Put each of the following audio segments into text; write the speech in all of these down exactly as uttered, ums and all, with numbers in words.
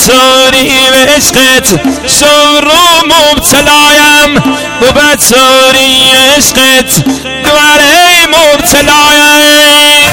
بدسوری عشقت شور مبتلایم و بدسوری عشقت دواره مبتلایم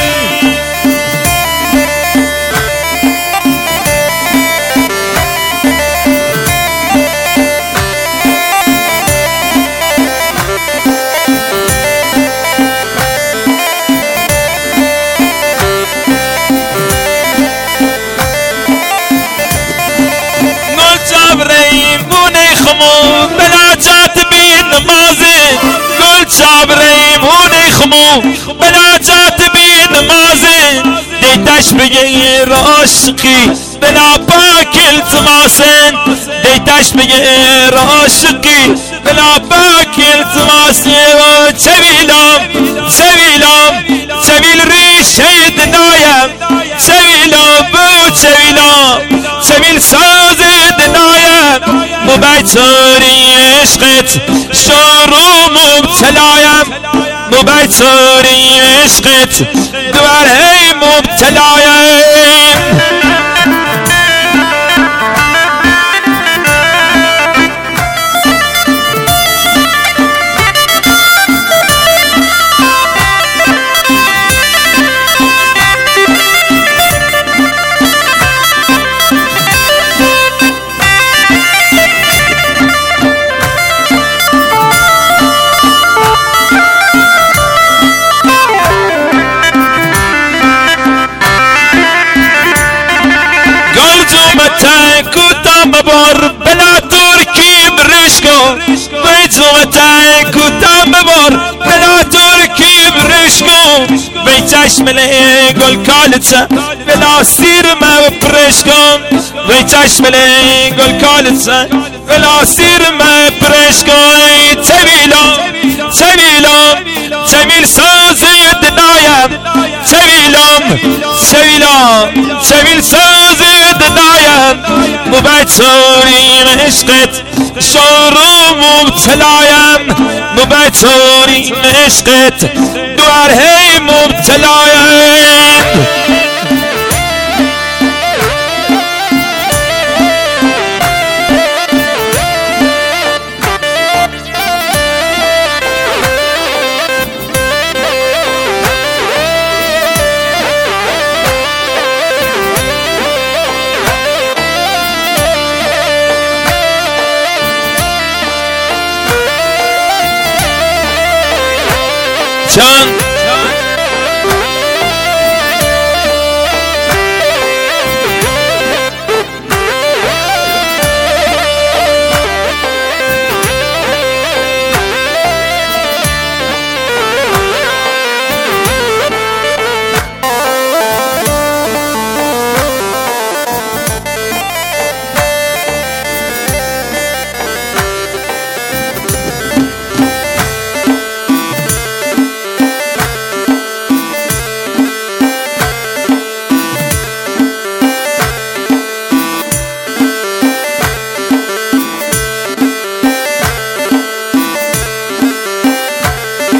بلا جات بی نمازه گل چابره مونه خمو بلا جات بی نمازه دیتش بگیر عاشقی بلا پاک التماسن دیتش بگیر عاشقی بلا پاک التماسه و چویلم چویلم چویل ریشه دنایم چویلم بو چویلم چویل ساز دنایم مبتوری عشقت شور مبتلایم مبتوری عشقت دواره مبتلایم ببار بلا ترکی برشکو بیزومتای کتام ببار بلا ترکی برشکو بی چشمله گل کالتسا بلا سیر ما برشکو بی چشمله گل کالتسا بلا سیر ما برشکو چویلم چویلم چویل سازی دنایم چویلم چویلم چویل سازی دنایم مبتوری عشقت شور مبتلایم مبتوری عشقت دواره مبتلایم John